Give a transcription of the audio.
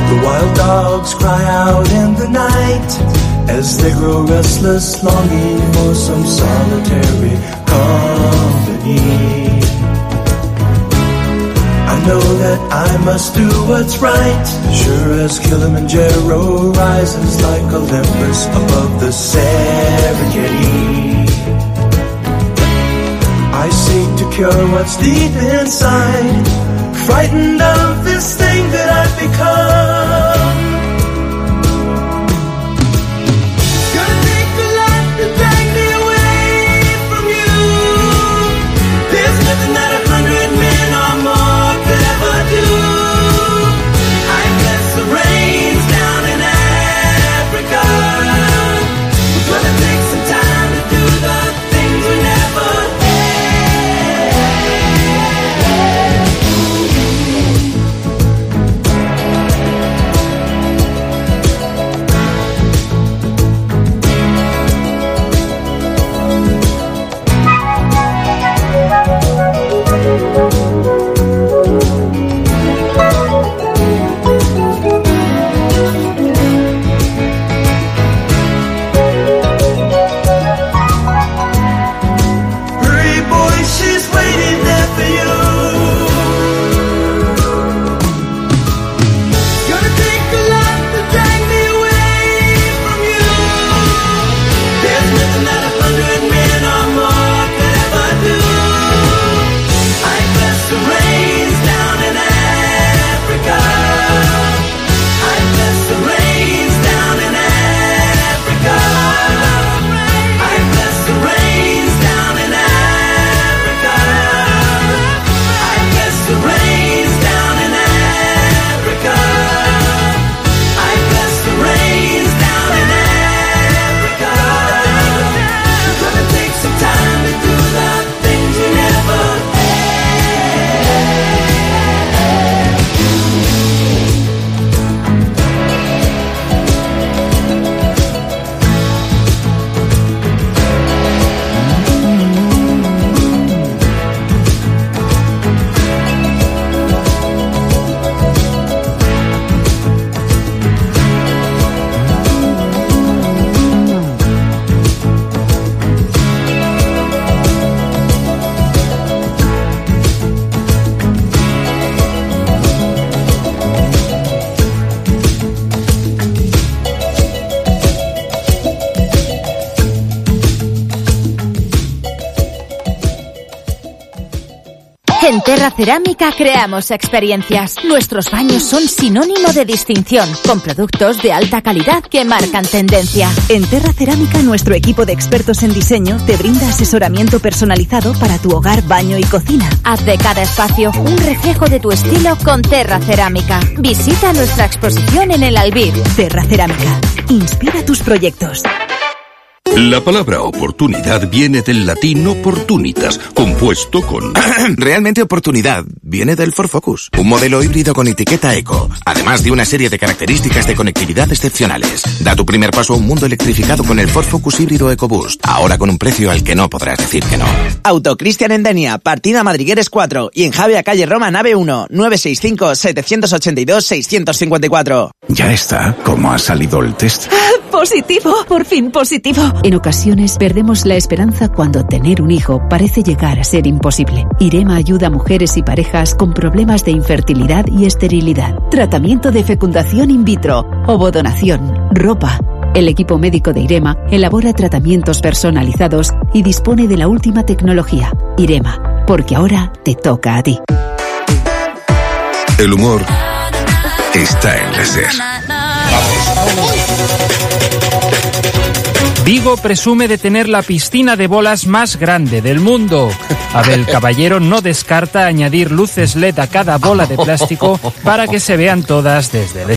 The wild dogs cry out in the night as they grow restless, longing for some solitary company. I know that I must do what's right, sure as Kilimanjaro rises like Olympus above the Serengeti. I seek to cure what's deep inside, frightened of this thing that I've become. Gonna take a lot to drag me away from you. There's nothing that 100 men or more could ever do. I bless the rains down in Africa. We're gonna take some time to do the things we never En Terra Cerámica creamos experiencias. Nuestros baños son sinónimo de distinción, con productos de alta calidad que marcan tendencia. En Terra Cerámica, nuestro equipo de expertos en diseño te brinda asesoramiento personalizado para tu hogar, baño y cocina. Haz de cada espacio un reflejo de tu estilo con Terra Cerámica. Visita nuestra exposición en el Albir. Terra Cerámica. Inspira tus proyectos. La palabra oportunidad viene del latín opportunitas, compuesto con... Realmente oportunidad viene del Ford Focus, un modelo híbrido con etiqueta eco, además de una serie de características de conectividad excepcionales. Da tu primer paso a un mundo electrificado con el Ford Focus híbrido EcoBoost, ahora con un precio al que no podrás decir que no. Auto Cristian en Denia, partida Madrigueres 4 y en Javea Calle Roma, nave 1, 965-782-654. Ya está. ¿Cómo ha salido el test? ¡Positivo! ¡Por fin positivo! En ocasiones perdemos la esperanza cuando tener un hijo parece llegar a ser imposible. IREMA ayuda a mujeres y parejas con problemas de infertilidad y esterilidad. Tratamiento de fecundación in vitro, ovodonación, ropa. El equipo médico de IREMA elabora tratamientos personalizados y dispone de la última tecnología. IREMA, porque ahora te toca a ti. El humor está en las SER. Vigo presume de tener la piscina de bolas más grande del mundo. Abel Caballero no descarta añadir luces LED a cada bola de plástico para que se vean todas desde el